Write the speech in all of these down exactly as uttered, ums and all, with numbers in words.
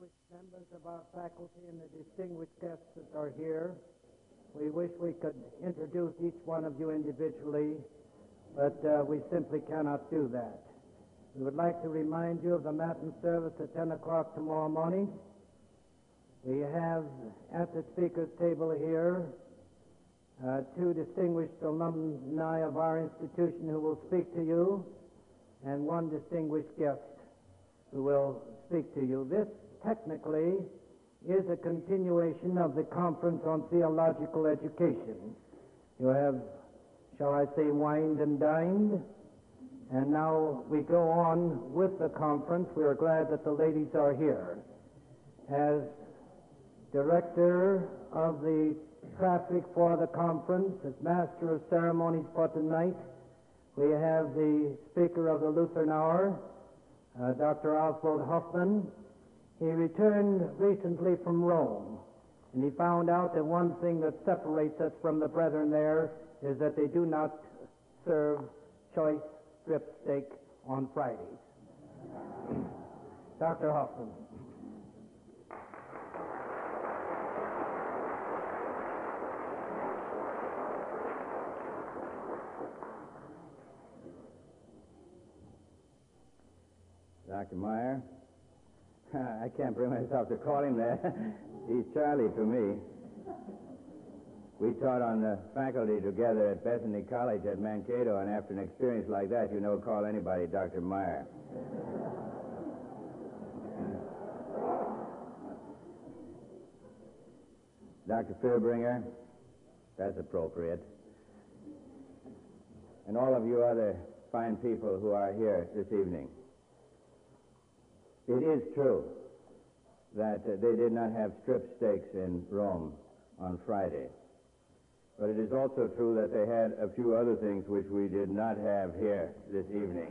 distinguished members of our faculty and the distinguished guests that are here. We wish we could introduce each one of you individually, but uh, we simply cannot do that. We would like to remind you of the Matin service at ten o'clock tomorrow morning. We have at the speaker's table here uh, two distinguished alumni of our institution who will speak to you, and one distinguished guest who will speak to you. This technically is a continuation of the Conference on Theological Education. You have, shall I say, wined and dined, and now we go on with the conference. We are glad that the ladies are here. As director of the traffic for the conference, as master of ceremonies for tonight, we have the speaker of the Lutheran Hour, uh, Doctor Oswald Hoffman. He returned recently from Rome, and he found out that one thing that separates us from the brethren there is that they do not serve choice strip steak on Fridays. Doctor Hoffman. Doctor Meyer, I can't bring myself to call him that. He's Charlie to me. We taught on the faculty together at Bethany College at Mankato, and after an experience like that, you never call anybody Doctor Meyer. Doctor Philbringer, that's appropriate. And all of you other fine people who are here this evening. It is true that uh, they did not have strip steaks in Rome on Friday. But it is also true that they had a few other things which we did not have here this evening.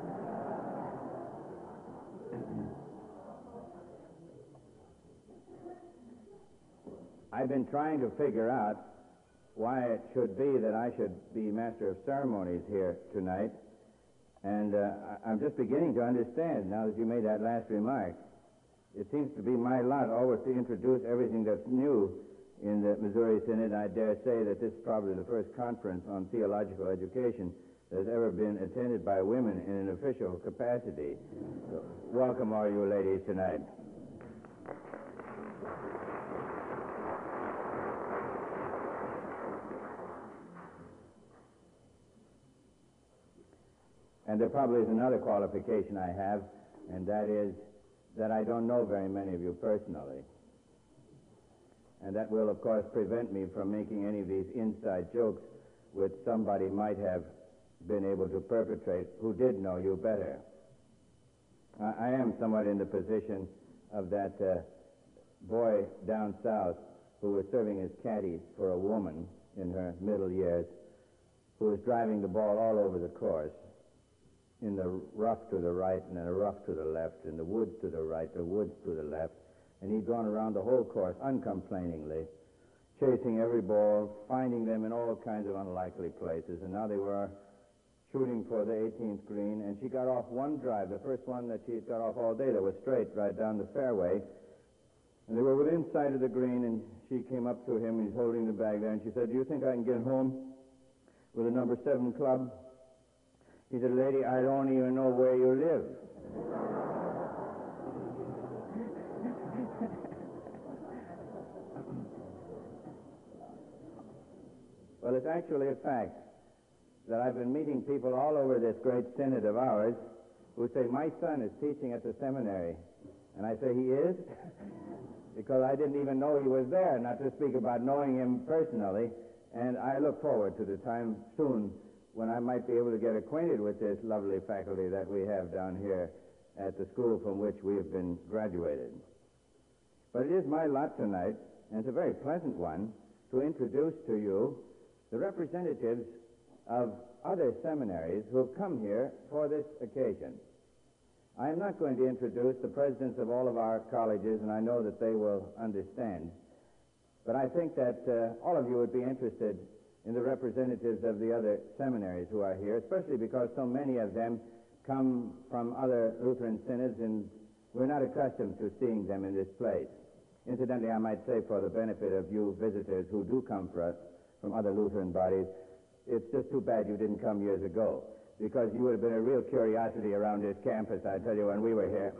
I've been trying to figure out why it should be that I should be master of ceremonies here tonight. And uh, I'm just beginning to understand now that you made that last remark. It seems to be my lot always to introduce everything that's new in the Missouri Synod. I dare say that this is probably the first conference on theological education that has ever been attended by women in an official capacity. So, welcome all you ladies tonight. And there probably is another qualification I have, and that is that I don't know very many of you personally. And that will, of course, prevent me from making any of these inside jokes which somebody might have been able to perpetrate who did know you better. I, I am somewhat in the position of that uh, boy down south who was serving as caddy for a woman in her middle years who was driving the ball all over the course, in the rough to the right and then a rough to the left, and the woods to the right, the woods to the left. And he'd gone around the whole course uncomplainingly, chasing every ball, finding them in all kinds of unlikely places. And now they were shooting for the eighteenth green, and she got off one drive, the first one that she had got off all day that was straight right down the fairway. And they were within sight of the green, and she came up to him, and he's holding the bag there, and she said, "Do you think I can get home with a number seven club?" He said, "Lady, I don't even know where you live." Well, it's actually a fact that I've been meeting people all over this great synod of ours who say, "My son is teaching at the seminary." And I say, "He is?" Because I didn't even know he was there, not to speak about knowing him personally. And I look forward to the time soon when I might be able to get acquainted with this lovely faculty that we have down here at the school from which we have been graduated. But it is my lot tonight, and it's a very pleasant one, to introduce to you the representatives of other seminaries who have come here for this occasion. I am not going to introduce the presidents of all of our colleges, and I know that they will understand, but I think that uh, all of you would be interested in the representatives of the other seminaries who are here, especially because so many of them come from other Lutheran synods in We're not accustomed to seeing them in this place. Incidentally, I might say for the benefit of you visitors who do come for us from other Lutheran bodies, it's just too bad you didn't come years ago, because you would have been a real curiosity around this campus, I tell you, when we were here.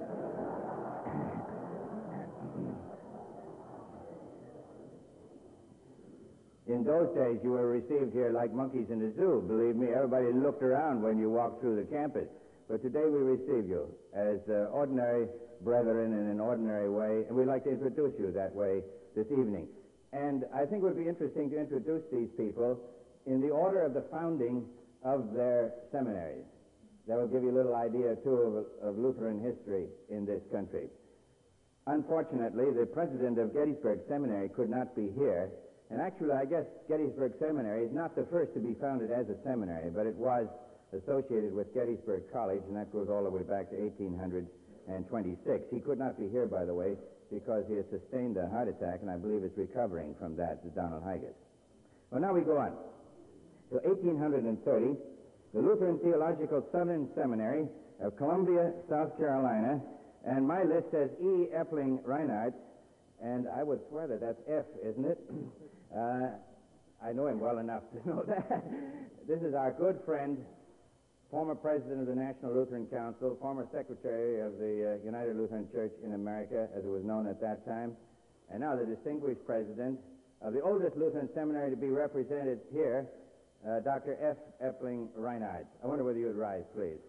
In those days, you were received here like monkeys in a zoo. Believe me, everybody looked around when you walked through the campus. But today we receive you as uh, ordinary brethren in an ordinary way, and we'd like to introduce you that way this evening. And I think it would be interesting to introduce these people in the order of the founding of their seminaries. That will give you a little idea, too, of, of Lutheran history in this country. Unfortunately, the president of Gettysburg Seminary could not be here. And actually, I guess Gettysburg Seminary is not the first to be founded as a seminary, but it was associated with Gettysburg College, and that goes all the way back to eighteen twenty-six. He could not be here, by the way, because he has sustained a heart attack, and I believe is recovering from that, Donald Higas. Well, now we go on. To eighteen thirty, the Lutheran Theological Southern Seminary of Columbia, South Carolina, and my list says E. Epling Reinhardt, and I would swear that that's F, isn't it? Uh, I know him well enough to know that. This is our good friend, former president of the National Lutheran Council, former secretary of the uh, United Lutheran Church in America, as it was known at that time, and now the distinguished president of the oldest Lutheran seminary to be represented here, uh, Doctor F. Epling Reinhardt. I wonder whether you would rise, please.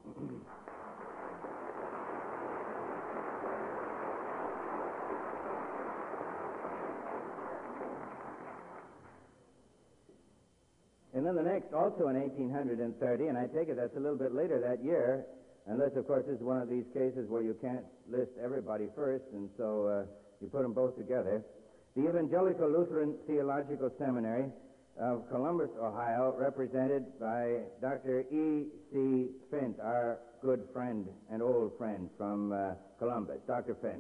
And then the next, also in eighteen thirty, and I take it that's a little bit later that year, unless, of course, this is one of these cases where you can't list everybody first, and so uh, you put them both together. The Evangelical Lutheran Theological Seminary of Columbus, Ohio, represented by Doctor E C Fint, our good friend and old friend from uh, Columbus. Doctor Fint.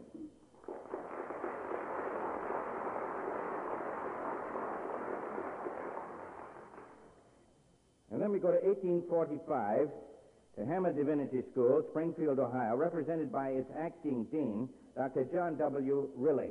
And then we go to eighteen forty-five to Hammer Divinity School, Springfield, Ohio, represented by its acting dean, Doctor John W. Rilling.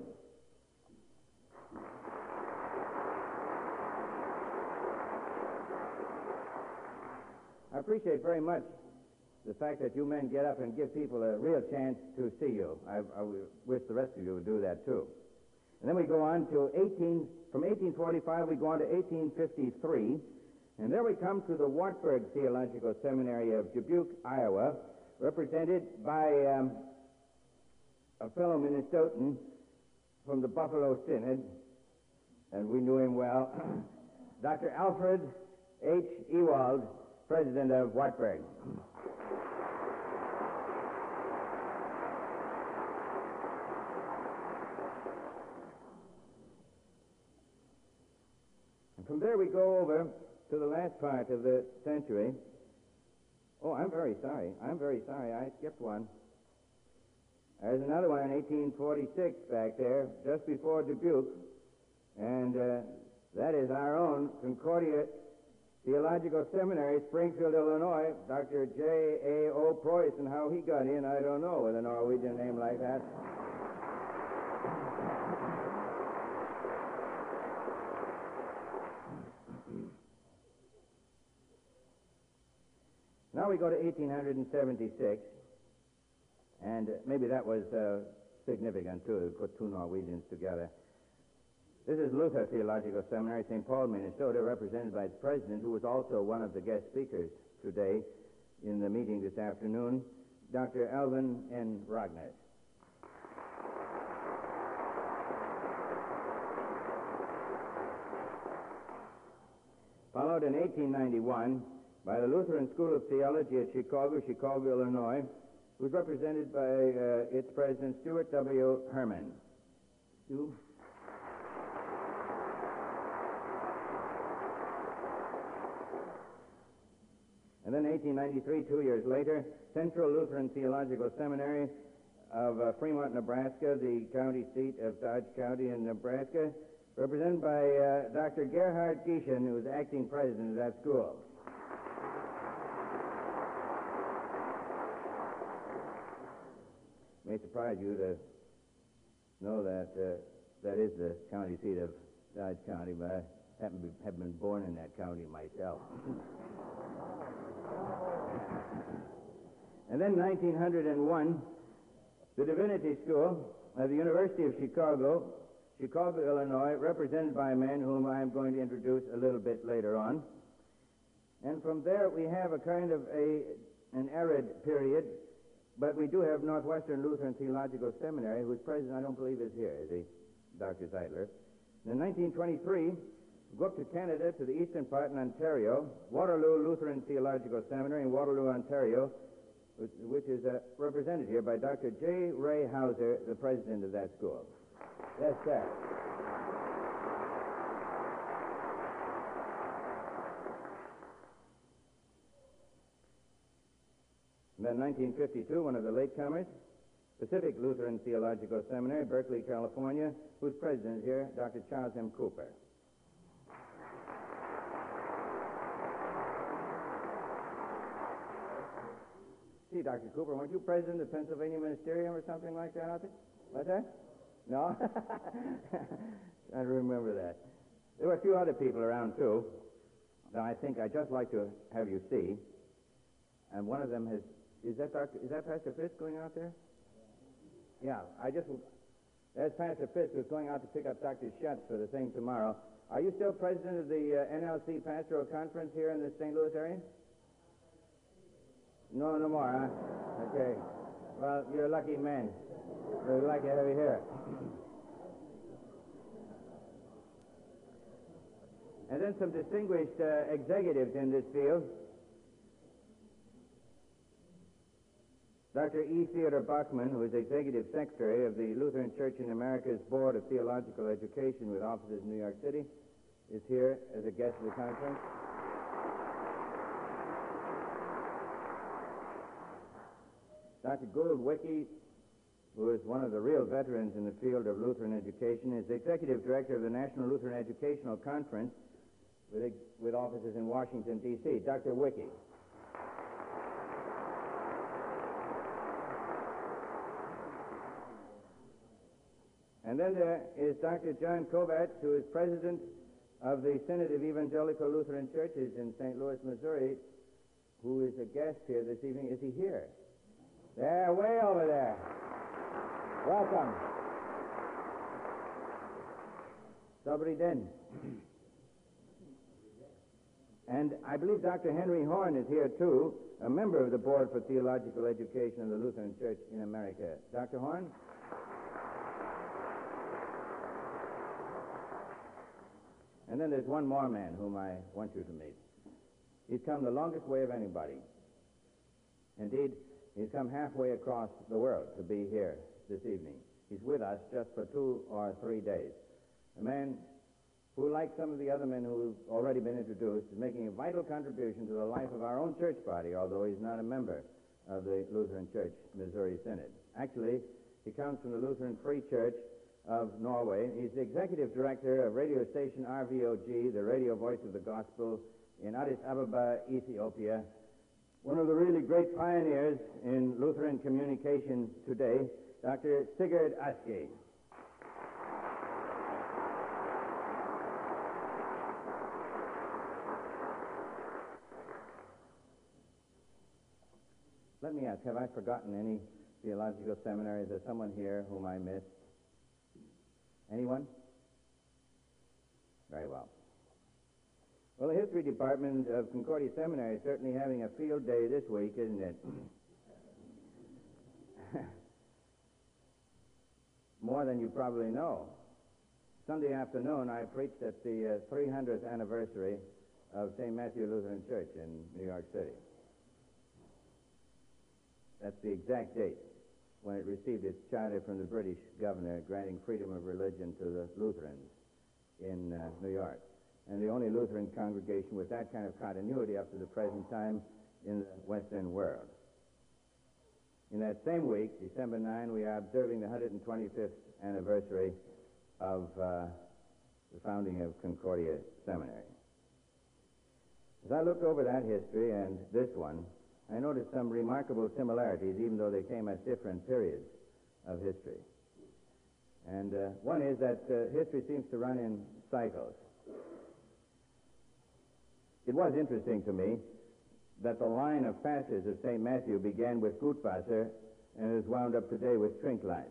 I appreciate very much the fact that you men get up and give people a real chance to see you. I, I wish the rest of you would do that, too. And then we go on to eighteen, from eighteen forty-five, we go on to eighteen fifty-three, and there we come to the Wartburg Theological Seminary of Dubuque, Iowa, represented by um, a fellow Minnesotan from the Buffalo Synod, and we knew him well, Doctor Alfred H. Ewald, president of Wartburg. And from there we go over to the last part of the century. Oh, I'm very sorry. I'm very sorry. I skipped one. There's another one in eighteen forty-six back there, just before Dubuque, and uh, that is our own Concordia Theological Seminary, Springfield, Illinois, Doctor J A O Preuss, and how he got in, I don't know, with a Norwegian name like that. Now we go to eighteen seventy-six, and maybe that was uh, significant, too, to put two Norwegians together. This is Luther Theological Seminary, Saint Paul, Minnesota, represented by its president, who was also one of the guest speakers today in the meeting this afternoon, Doctor Alvin N. Rognes. Followed in eighteen ninety-one by the Lutheran School of Theology at Chicago, Chicago, Illinois, who was represented by uh, its president, Stuart W. Herman. Stu? And then eighteen ninety-three, two years later, Central Lutheran Theological Seminary of uh, Fremont, Nebraska, the county seat of Dodge County in Nebraska, represented by uh, Doctor Gerhard Gieschen, who was acting president of that school. may surprise you to know that uh, that is the county seat of Dodge County, but I happen to be, have been born in that county myself. And then nineteen oh one, the Divinity School of the University of Chicago, Chicago, Illinois, represented by a man whom I am going to introduce a little bit later on. And from there we have a kind of a an arid period, but we do have Northwestern Lutheran Theological Seminary, whose president I don't believe is here, is he, Doctor Zeitler. In nineteen twenty-three, we go up to Canada, to the eastern part in Ontario, Waterloo Lutheran Theological Seminary in Waterloo, Ontario, which, which is uh, represented here by Doctor J. Ray Hauser, the president of that school. Yes, sir. And then nineteen fifty-two, one of the latecomers, Pacific Lutheran Theological Seminary, Berkeley, California, whose president is here, Doctor Charles M. Cooper. See, Doctor Cooper, weren't you president of Pennsylvania Ministerium or something like that out there? What's that? No? I remember that. There were a few other people around, too, that I think I'd just like to have you see. And one of them has... Is that Doctor Is that Pastor Fisk going out there? Yeah, I just... There's Pastor Fisk who's going out to pick up Doctor Schutz for the thing tomorrow. Are you still president of the uh, N L C Pastoral Conference here in the Saint Louis area? No, no more, huh? Okay. Well, you're a lucky man. We'd like to have you here. And then some distinguished uh, executives in this field. Doctor E. Theodore Bachman, who is Executive Secretary of the Lutheran Church in America's Board of Theological Education with offices in New York City, is here as a guest of the conference. Doctor Gould Wicke, who is one of the real veterans in the field of Lutheran education, is Executive Director of the National Lutheran Educational Conference with, with offices in Washington, D C Doctor Wicke. And then there is Doctor John Kovacs, who is President of the Synod of Evangelical Lutheran Churches in Saint Louis, Missouri, who is a guest here this evening. Is he here? There, way over there. Welcome. Sabri Den. And I believe Doctor Henry Horn is here, too, a member of the Board for Theological Education of the Lutheran Church in America. Doctor Horn? And then there's one more man whom I want you to meet. He's come the longest way of anybody. Indeed, he's come halfway across the world to be here this evening. He's with us just for two or three days. A man who, like some of the other men who've already been introduced, is making a vital contribution to the life of our own church body, although he's not a member of the Lutheran Church Missouri Synod. Actually, he comes from the Lutheran Free Church of Norway. He's the executive director of radio station R V O G, the radio voice of the gospel, in Addis Ababa, Ethiopia. One of the really great pioneers in Lutheran communication today, Doctor Sigurd Aske. Let me ask, have I forgotten any theological seminaries? Is there someone here whom I missed? Anyone? Very well. Well, the history department of Concordia Seminary is certainly having a field day this week, isn't it? More than you probably know. Sunday afternoon, I preached at the uh, three hundredth anniversary of Saint Matthew Lutheran Church in New York City. That's the exact date when it received its charter from the British governor granting freedom of religion to the Lutherans in uh, New York. And the only Lutheran congregation with that kind of continuity up to the present time in the Western world. In that same week, December ninth, we are observing the one hundred twenty-fifth anniversary of uh, the founding of Concordia Seminary. As I looked over that history and this one, I noticed some remarkable similarities, even though they came at different periods. of history. And uh, one is that uh, history seems to run in cycles. It was interesting to me that the line of pastors of Saint Matthew began with Gutwasser and is wound up today with Trinklein.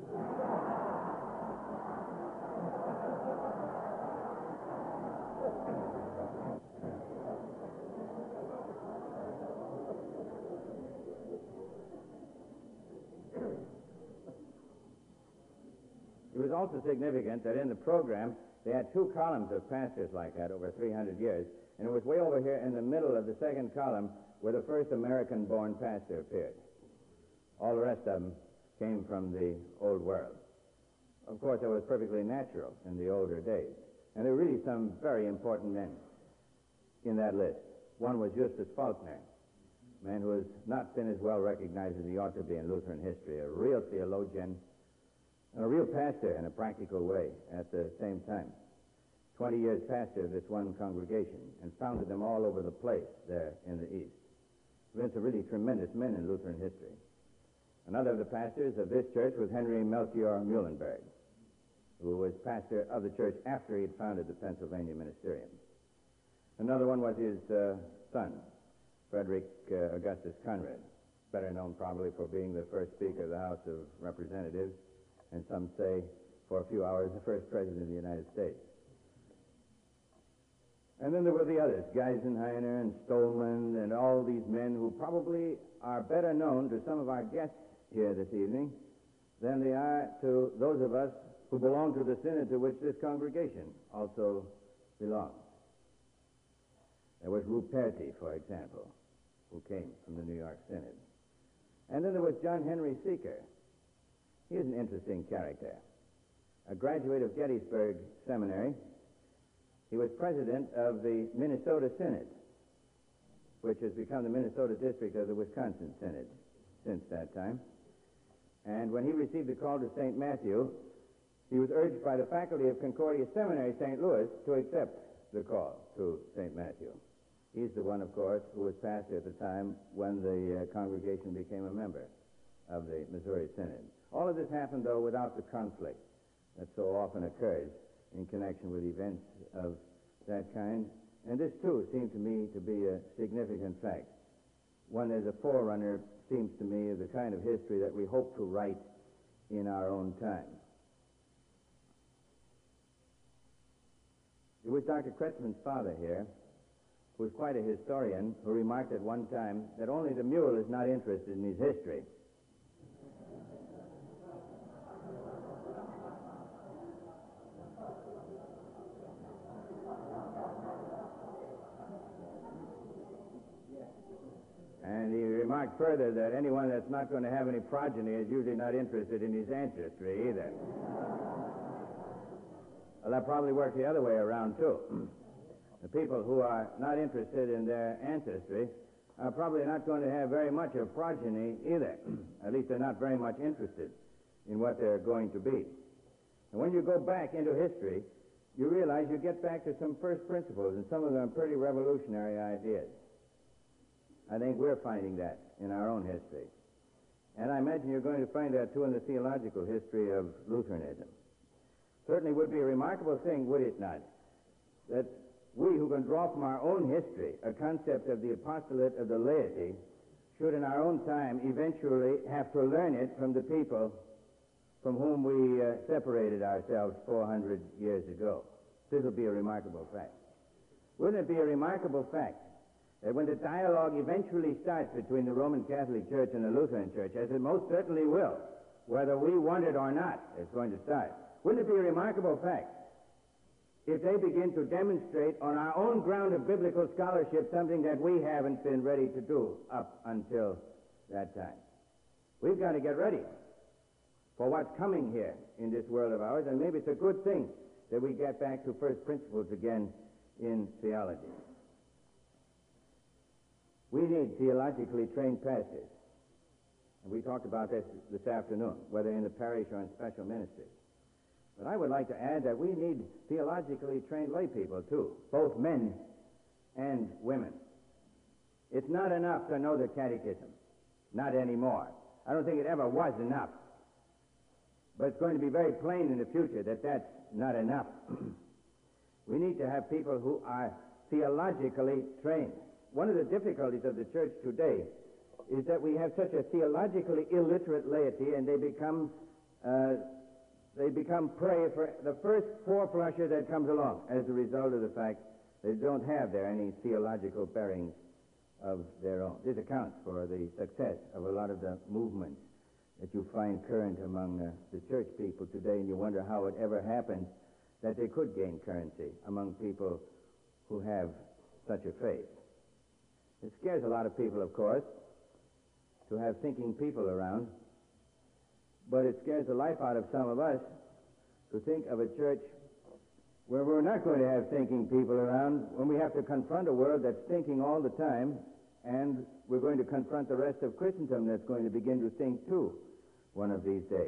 It was also significant that in the program they had two columns of pastors like that over three hundred years, and it was way over here in the middle of the second column where the first American-born pastor appeared. All the rest of them came from the old world. Of course, that was perfectly natural in the older days, and there were really some very important men in that list. One was Justus Faulkner, a man who has not been as well recognized as he ought to be in Lutheran history, a real theologian, and a real pastor in a practical way at the same time. Twenty years pastor of this one congregation and founded them all over the place there in the East. Been some really tremendous men in Lutheran history. Another of the pastors of this church was Henry Melchior Muhlenberg, who was pastor of the church after he had founded the Pennsylvania Ministerium. Another one was his uh, son, Frederick uh, Augustus Conrad, better known probably for being the first Speaker of the House of Representatives, and some say for a few hours the first President of the United States. And then there were the others, Geisenheiner and Stolman and all these men who probably are better known to some of our guests here this evening than they are to those of us who belong to the synod to which this congregation also belongs. There was Ruperti, for example, who came from the New York Synod. And then there was John Henry Seeker. He is an interesting character. A graduate of Gettysburg Seminary, he was president of the Minnesota Synod, which has become the Minnesota district of the Wisconsin Synod since that time. And when he received the call to Saint Matthew, he was urged by the faculty of Concordia Seminary, Saint Louis, to accept the call to Saint Matthew. He's the one, of course, who was pastor at the time when the uh, congregation became a member of the Missouri Synod. All of this happened, though, without the conflict that so often occurs in connection with events of that kind. And this, too, seemed to me to be a significant fact. One as a forerunner, seems to me, of the kind of history that we hope to write in our own time. It was Doctor Kretzmann's father here, who was quite a historian, who remarked at one time that only the mule is not interested in his history. And he remarked further that anyone that's not going to have any progeny is usually not interested in his ancestry either. Well, that probably works the other way around, too. The people who are not interested in their ancestry are probably not going to have very much of progeny either. At least they're not very much interested in what they're going to be. And when you go back into history, you realize you get back to some first principles, and some of them are pretty revolutionary ideas. I think we're finding that in our own history. And I imagine you're going to find that, too, in the theological history of Lutheranism. Certainly would be a remarkable thing, would it not, that we who can draw from our own history a concept of the apostolate of the laity should in our own time eventually have to learn it from the people from whom we uh, separated ourselves four hundred years ago. This will be a remarkable fact. Wouldn't it be a remarkable fact that when the dialogue eventually starts between the Roman Catholic Church and the Lutheran Church, as it most certainly will, whether we want it or not, it's going to start, wouldn't it be a remarkable fact if they begin to demonstrate on our own ground of biblical scholarship something that we haven't been ready to do up until that time? We've got to get ready for what's coming here in this world of ours, and maybe it's a good thing that we get back to first principles again in theology. We need theologically trained pastors, and we talked about this this afternoon, whether in the parish or in special ministry. But I would like to add that we need theologically trained lay people, too, both men and women. It's not enough to know the catechism, not anymore. I don't think it ever was enough But it's going to be very plain in the future that that's not enough. We need to have people who are theologically trained. One of the difficulties of the church today is that we have such a theologically illiterate laity, and they become uh, they become prey for the first four-flusher that comes along as a result of the fact they don't have there any theological bearings of their own. This accounts for the success of a lot of the movements that you find current among uh, the church people today, and you wonder how it ever happened that they could gain currency among people who have such a faith. It scares a lot of people, of course, to have thinking people around, but it scares the life out of some of us to think of a church where we're not going to have thinking people around, when we have to confront a world that's thinking all the time, and we're going to confront the rest of Christendom that's going to begin to think too one of these days.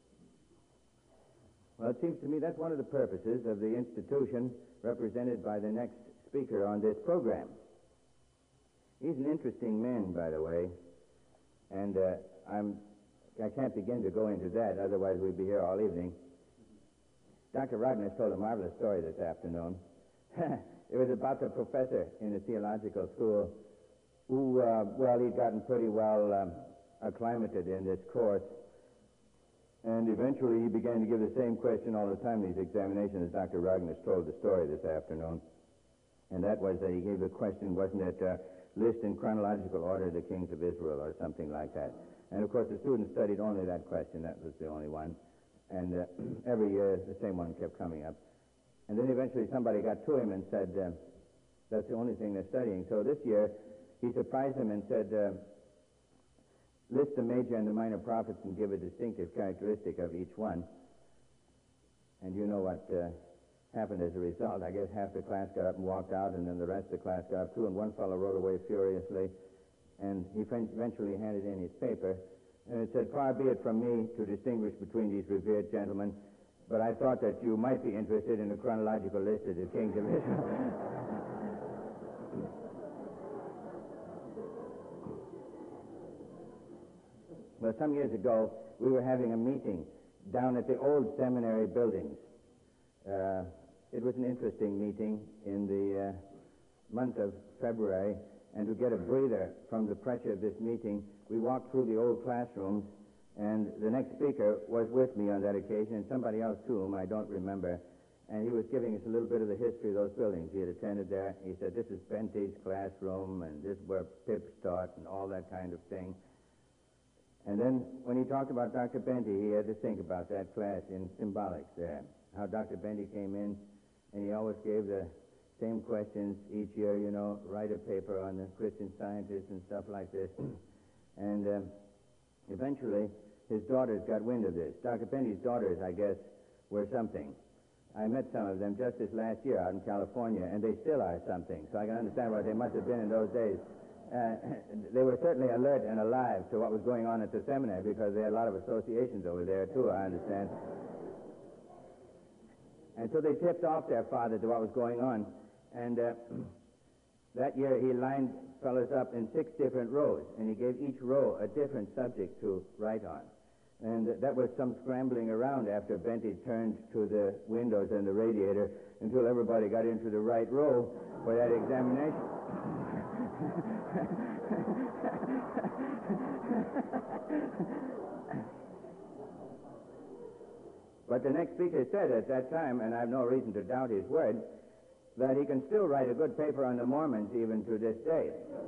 Well, it seems to me that's one of the purposes of the institution represented by the next speaker on this program. He's an interesting man, by the way, and uh, I'm, I can't begin to go into that, otherwise we'd be here all evening. Doctor Rogness told a marvelous story this afternoon. It was about the professor in the theological school who, uh, well, he'd gotten pretty well um, acclimated in this course, and eventually he began to give the same question all the time in these examinations as Doctor Rogness told the story this afternoon. And that was that he gave the question, wasn't it, uh, list in chronological order the kings of Israel or something like that. And, of course, the students studied only that question. That was the only one. And uh, every year the same one kept coming up. And then eventually somebody got to him and said, uh, that's the only thing they're studying. So this year he surprised them and said, uh, list the major and the minor prophets and give a distinctive characteristic of each one. And you know what uh, happened as a result. I guess half the class got up and walked out, and then the rest of the class got up too, and one fellow rode away furiously. And he eventually handed in his paper, and it said, far be it from me to distinguish between these revered gentlemen, but I thought that you might be interested in a chronological list of the kings of Israel. Well, some years ago, we were having a meeting down at the old seminary buildings. Uh, it was an interesting meeting in the uh, month of February, and to get a breather from the pressure of this meeting, we walked through the old classrooms, and the next speaker was with me on that occasion, and somebody else too, whom I don't remember, and he was giving us a little bit of the history of those buildings. He had attended there. He said, this is Benty's classroom, and this is where Pips taught, and all that kind of thing. And then when he talked about Doctor Benty, he had to think about that class in symbolics there, how Doctor Benty came in, and he always gave the same questions each year, you know, write a paper on the Christian Scientists and stuff like this. And um, eventually, his daughters got wind of this. Doctor Benty's daughters, I guess, were something. I met some of them just this last year out in California, and they still are something. So I can understand what they must have been in those days. Uh, they were certainly alert and alive to what was going on at the seminary, because they had a lot of associations over there, too, I understand. And so they tipped off their father to what was going on. And uh, that year he lined fellows up in six different rows, and he gave each row a different subject to write on. And uh, that was some scrambling around after Benty turned to the windows and the radiator until everybody got into the right row for that examination. But the next speaker said at that time, and I have no reason to doubt his word, that he can still write a good paper on the Mormons even to this day.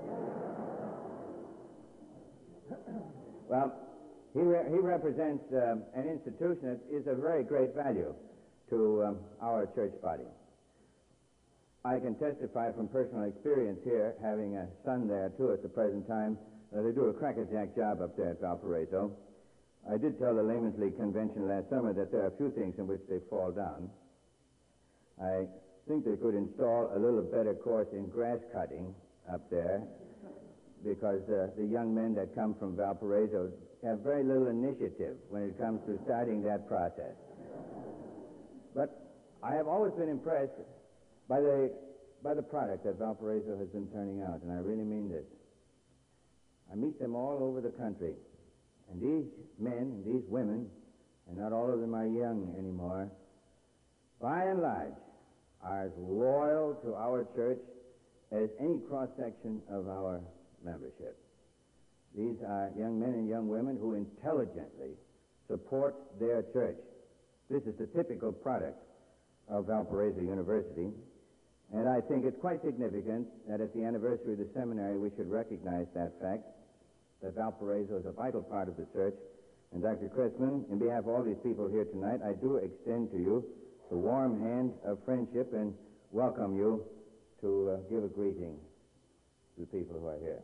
Well, he, re- he represents uh, an institution that is of very great value to um, our church body. I can testify from personal experience here, having a son there, too, at the present time. Uh, they do a crackerjack job up there at Valparaiso. I did tell the Layman's League convention last summer that there are a few things in which they fall down. I think they could install a little better course in grass cutting up there, because uh, the young men that come from Valparaiso have very little initiative when it comes to starting that process. But I have always been impressed by the by the product that Valparaiso has been turning out, and I really mean this. I meet them all over the country, and these men and these women and not all of them are young anymore, by and large, are as loyal to our church as any cross-section of our membership. These are young men and young women who intelligently support their church. This is the typical product of Valparaiso University, and I think it's quite significant that at the anniversary of the seminary we should recognize that fact, that Valparaiso is a vital part of the church. And Doctor Chrisman, in behalf of all these people here tonight, I do extend to you the warm hand of friendship and welcome you to uh, give a greeting to the people who are here.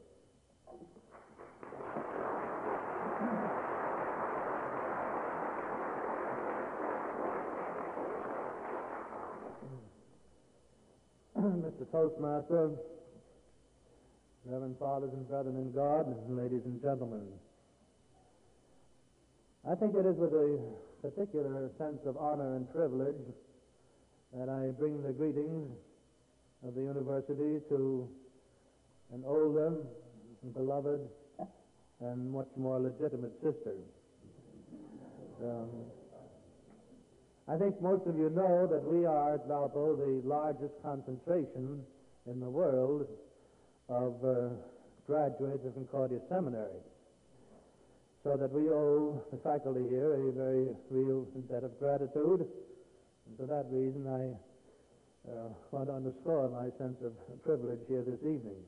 Mister Toastmaster, Reverend Fathers and Brethren in God, and ladies and gentlemen, I think it is with a particular sense of honor and privilege that I bring the greetings of the university to an older, and beloved, and much more legitimate sister. Um, I think most of you know that we are at Valpo the largest concentration in the world of uh, graduates of Concordia Seminary, so that we owe the faculty here a very real debt of gratitude. And for that reason, I uh, want to underscore my sense of privilege here this evening.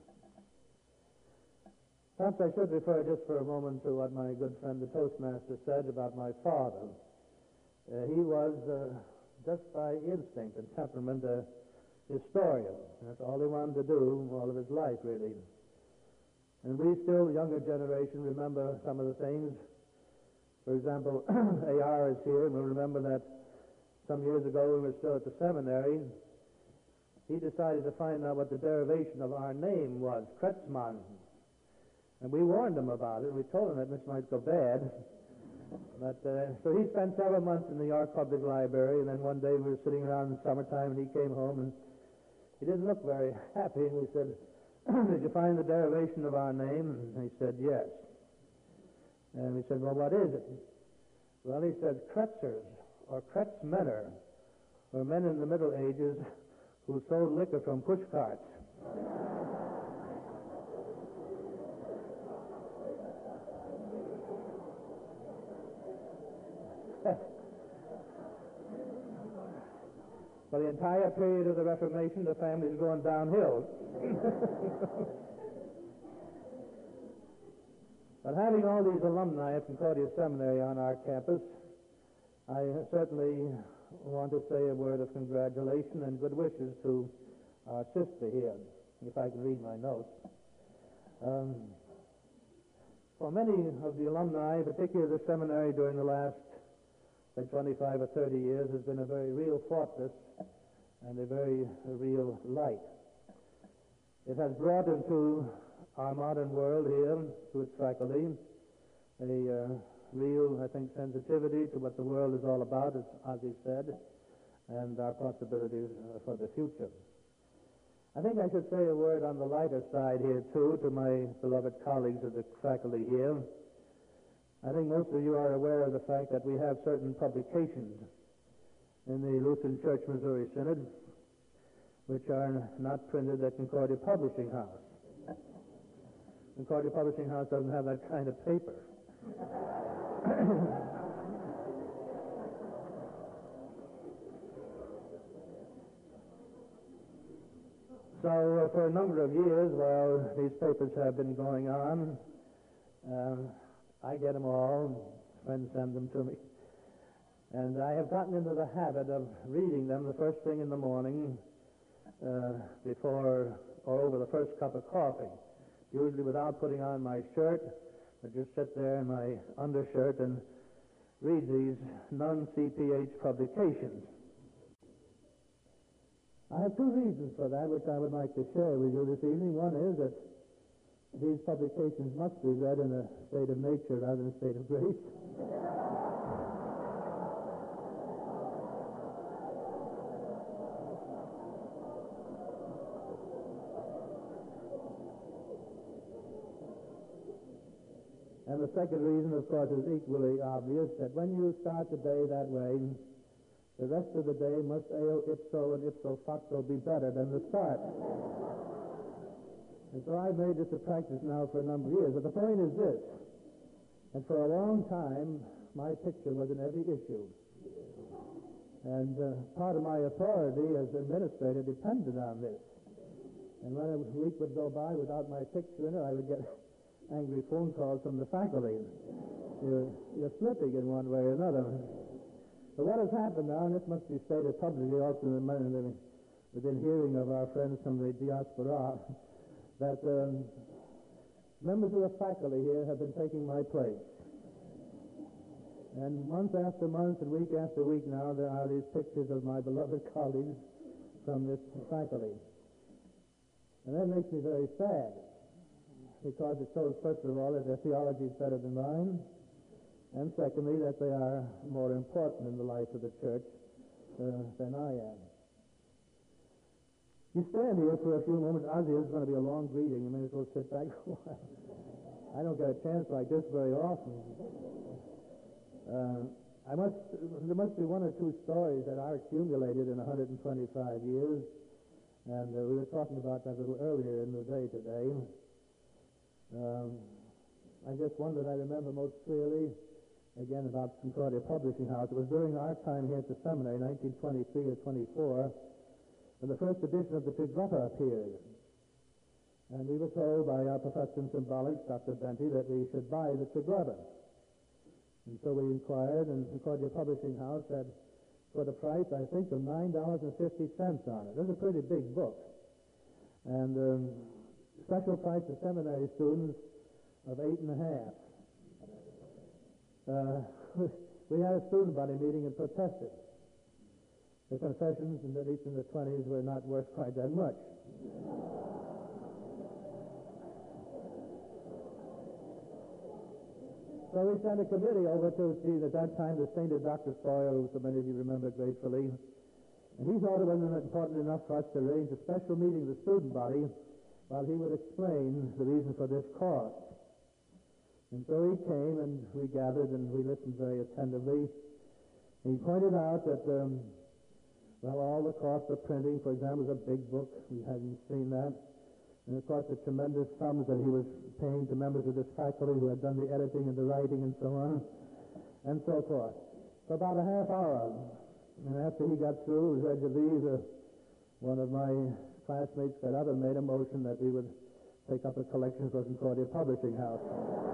Perhaps I should refer just for a moment to what my good friend the Toastmaster said about my father. Uh, he was, uh, just by instinct and temperament, a historian. That's all he wanted to do all of his life, really. And we still, the younger generation, remember some of the things. For example, A R is here, and we remember that some years ago we were still at the seminary. He decided to find out what the derivation of our name was, Kretzmann. And we warned him about it. We told him that this might go bad. But uh, so he spent several months in the York Public Library, and then one day we were sitting around in summertime, and he came home, and he didn't look very happy. And we said, "Did you find the derivation of our name?" And he said, "Yes." And we said, "Well, what is it?" Well, he said, "Kretzers, or Kretzmänner, were men in the Middle Ages who sold liquor from push carts." For the entire period of the Reformation, the family's going downhill. But having all these alumni at Concordia Seminary on our campus, I certainly want to say a word of congratulation and good wishes to our sister here, if I can read my notes. Um, for many of the alumni, particularly the seminary during the last say twenty-five or thirty years, has been a very real fortress and a very a real light. It has brought into our modern world here, to its faculty, a uh, real, I think, sensitivity to what the world is all about, as Ozzy said, and our possibilities uh, for the future. I think I should say a word on the lighter side here, too, to my beloved colleagues of the faculty here. I think most of you are aware of the fact that we have certain publications in the Lutheran Church Missouri Synod which are not printed at Concordia Publishing House. Concordia Publishing House doesn't have that kind of paper. So uh, for a number of years, while these papers have been going on, uh, I get them all, friends send them to me, and I have gotten into the habit of reading them the first thing in the morning uh, before or over the first cup of coffee, usually without putting on my shirt. I just sit there in my undershirt and read these non-C P H publications. I have two reasons for that, which I would like to share with you this evening. One is that these publications must be read in a state of nature rather than a state of grace. And the second reason, of course, is equally obvious, that when you start the day that way, the rest of the day must eo ipso and ipso facto be better than the start. And so I've made this a practice now for a number of years. But the point is this, and for a long time, my picture was in every issue. And uh, part of my authority as administrator depended on this. And when a week would go by without my picture in it, I would get angry phone calls from the faculty. You're, you're slipping in one way or another. But what has happened now, and this must be stated publicly also in the, within hearing of our friends from the diaspora, that um, members of the faculty here have been taking my place. And month after month and week after week now, there are these pictures of my beloved colleagues from this faculty. And that makes me very sad, because it shows, first of all, that their theology is better than mine, and secondly, that they are more important in the life of the church uh, than I am. You stand here for a few moments. Ozzy, this is going to be a long greeting. You may as well sit back for a while. I don't get a chance like this very often. Uh, I must, there must be one or two stories that are accumulated in one hundred twenty-five years, and uh, we were talking about that a little earlier in the day today. Um, I guess one that I remember most clearly, again about Concordia Publishing House. It was during our time here at the seminary, nineteen twenty-three or twenty-four, when the first edition of the Trigrapha appeared. And we were told by our professor in symbolics, Doctor Benty, that we should buy the Trigrapha. And so we inquired, and Concordia Publishing House had put a price, I think, of nine dollars and fifty cents on it. It was a pretty big book. And um, special price to seminary students of eight and a half. Uh, we had a student body meeting and protested. The confessions, at least in the twenties, were not worth quite that much. So we sent a committee over to see, at that time, the sainted Doctor Sawyer, who so many of you remember gratefully. And he thought it wasn't important enough for us to arrange a special meeting of the student body while he would explain the reason for this cost. And so he came, and we gathered, and we listened very attentively. He pointed out that, um, well, all the cost of printing, for example, is a big book. We hadn't seen that. And, of course, the tremendous sums that he was paying to members of this faculty who had done the editing and the writing and so on, and so forth. For about a half hour, and after he got through, was ready to leave, uh, one of my classmates got up and made a motion that we would take up a collection for Concordia Publishing House.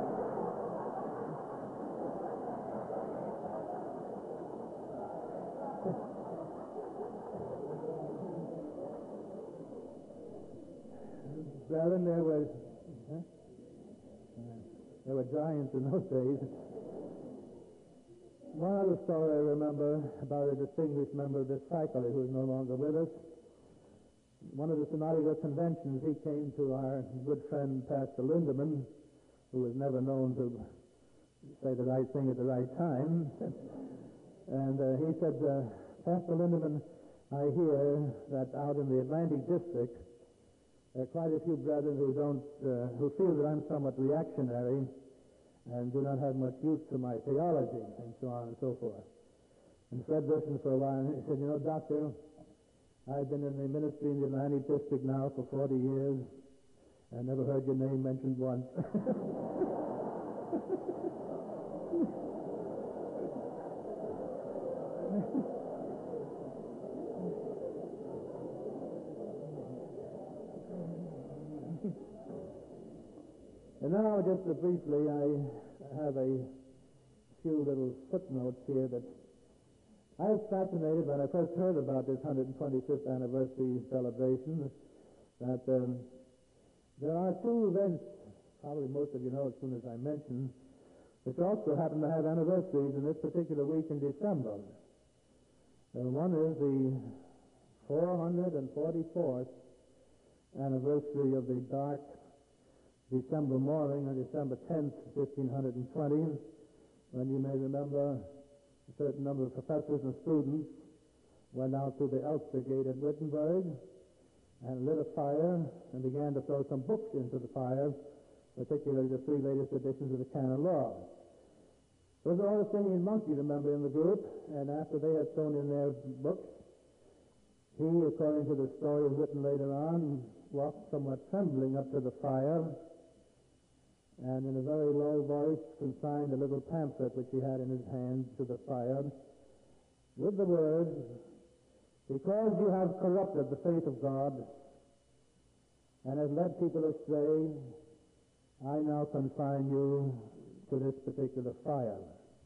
Brethren, there was, huh? uh, there were giants in those days. One other story I remember about a distinguished member of this faculty who is no longer with us. One of the synodical conventions, he came to our good friend Pastor Lindemann, who was never known to say the right thing at the right time. And uh, he said, uh, Pastor Lindemann, I hear that out in the Atlantic District, there are quite a few brethren who don't, uh, who feel that I'm somewhat reactionary and do not have much use to my theology, and so on and so forth. And Fred listened for a while, and he said, you know, Doctor, I've been in the ministry in the Atlantic District now for forty years, and never heard your name mentioned once. And now, just uh, briefly, I have a few little footnotes here that I was fascinated when I first heard about this one hundred twenty-fifth anniversary celebration, that um, there are two events, probably most of you know as soon as I mention, which also happen to have anniversaries in this particular week in December. Uh, one is the four hundred forty-fourth anniversary of the dark December morning on December tenth, fifteen twenty, when you may remember a certain number of professors and students went out to the Elster Gate at Wittenberg and lit a fire and began to throw some books into the fire particularly the three latest editions of the Canon Law. There was an Augustinian monk, you remember, in the group, and after they had thrown in their books, he, according to the story written later on, walked somewhat trembling up to the fire, and in a very low voice consigned a little pamphlet which he had in his hand to the fire, with the words, "Because you have corrupted the faith of God and have led people astray, I now confine you to this particular fire."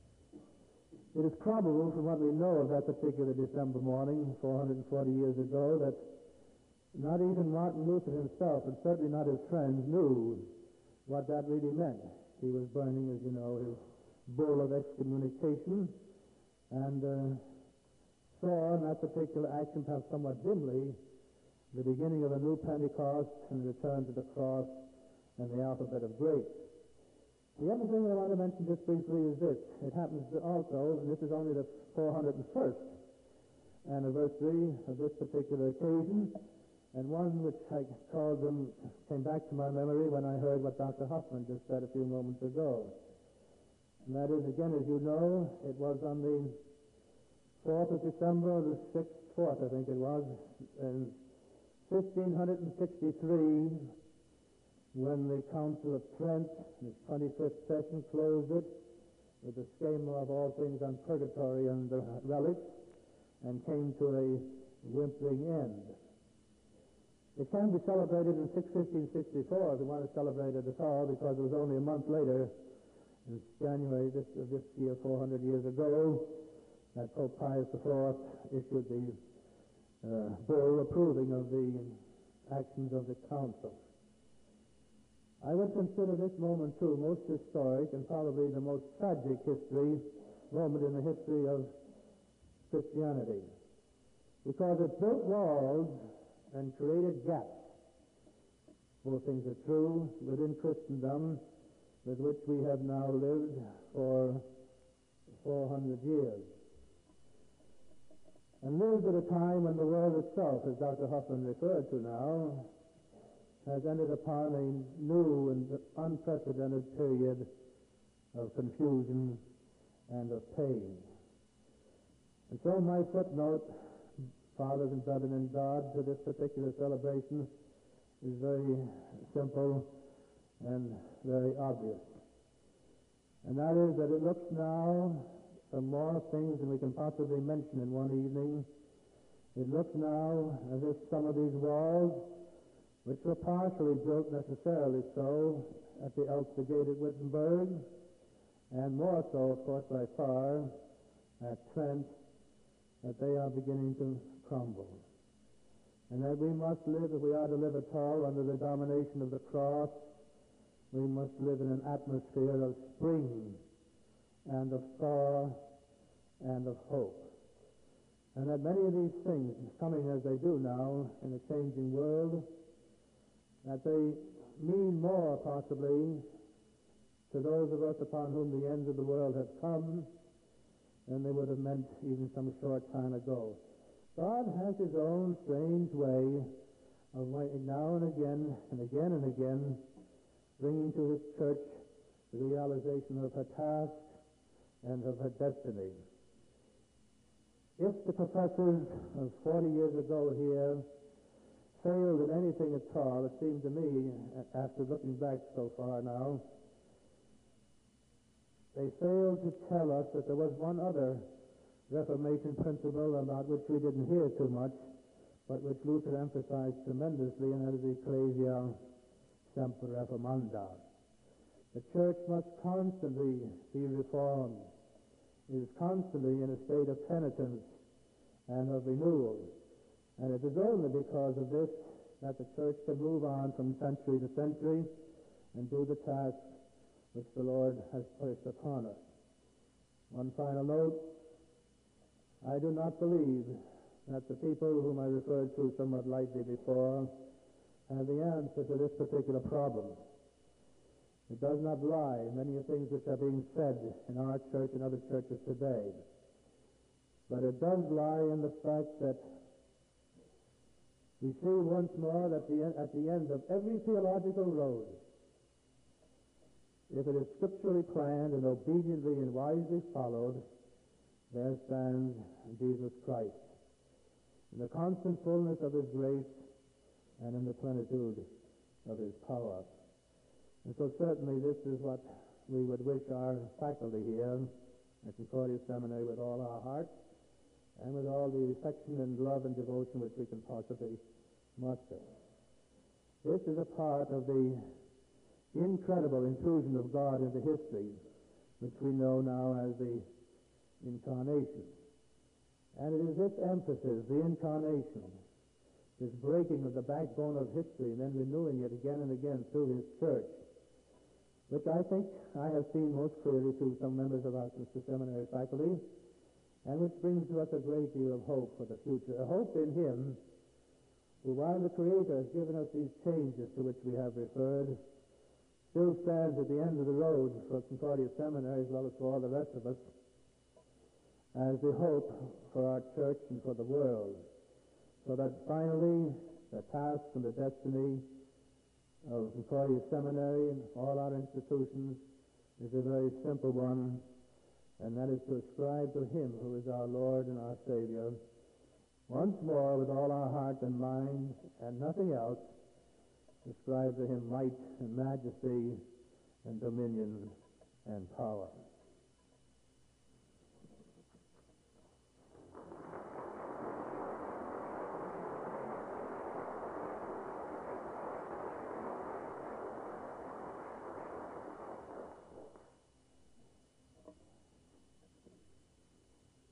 It is probable, from what we know of that particular December morning, four hundred forty years ago, that not even Martin Luther himself, and certainly not his friends, knew what that really meant. He was burning, as you know, his bull of excommunication, and uh, saw in that particular action, perhaps somewhat dimly, the beginning of a new Pentecost and return to the cross and the alphabet of grace. The other thing I want to mention just briefly is this. It happens also, and this is only the four hundred first anniversary of this particular occasion, and one which I called them, came back to my memory when I heard what Doctor Hoffman just said a few moments ago. And that is, again, as you know, it was on the fourth of December, the sixth, fourth, I think it was, in fifteen sixty-three, when the Council of Trent, its twenty-fifth session, closed it with the schema of all things on purgatory and the relics, and came to a whimpering end. It can be celebrated in fifteen sixty-four if you want to celebrate it at all, because it was only a month later, in January this, of this year, four hundred years ago, that Pope Pius the fourth issued the uh, bull approving of the actions of the council. I would consider this moment, too, most historic and probably the most tragic history moment in the history of Christianity, because it built walls and created gaps. Both things are true within Christendom, with which we have now lived for four hundred years. And lived at a time when the world itself, as Doctor Hoffman referred to now, has entered upon a new and unprecedented period of confusion and of pain. And so my footnote, fathers and brethren in God, to this particular celebration is very simple and very obvious. And that is that it looks now, for more things than we can possibly mention in one evening, it looks now as if some of these walls, which were partially built necessarily so at the Elster Gate at Wittenberg, and more so, of course, by far, at Trent, that they are beginning to crumble. And that we must live, if we are to live at all, under the domination of the cross, we must live in an atmosphere of spring and of thaw and of hope. And that many of these things, coming as they do now in a changing world, that they mean more, possibly, to those of us upon whom the ends of the world have come than they would have meant even some short time ago. God has his own strange way of now and again and again and again bringing to his church the realization of her task and of her destiny. If the professors of forty years ago here failed at anything at all, it seemed to me, after looking back so far now, they failed to tell us that there was one other Reformation principle about which we didn't hear too much, but which Luther emphasized tremendously, and that is the Ecclesia Semper Reformanda. The church must constantly be reformed. It is constantly in a state of penitence and of renewal. And it is only because of this that the church can move on from century to century and do the task which the Lord has placed upon us. One final note. I do not believe that the people whom I referred to somewhat lightly before have the answer to this particular problem. It does not lie in many of the things which are being said in our church and other churches today. But it does lie in the fact that we see once more that the, at the end of every theological road, if it is scripturally planned and obediently and wisely followed, there stands Jesus Christ, in the constant fullness of his grace and in the plenitude of his power. And so certainly this is what we would wish our faculty here at Concordia Seminary with all our hearts and with all the affection and love and devotion which we can possibly muster. This is a part of the incredible intrusion of God into history, which we know now as the Incarnation. And it is this emphasis, the Incarnation, this breaking of the backbone of history and then renewing it again and again through his church, which I think I have seen most clearly through some members of our sister seminary faculty, and which brings to us a great deal of hope for the future, a hope in him who, while the Creator has given us these changes to which we have referred, still stands at the end of the road for Concordia Seminary as well as for all the rest of us as the hope for our church and for the world, so that finally the task and the destiny of Concordia Seminary and all our institutions is a very simple one, and that is to ascribe to him who is our Lord and our Savior, once more with all our heart and mind and nothing else, ascribe to him might and majesty and dominion and power.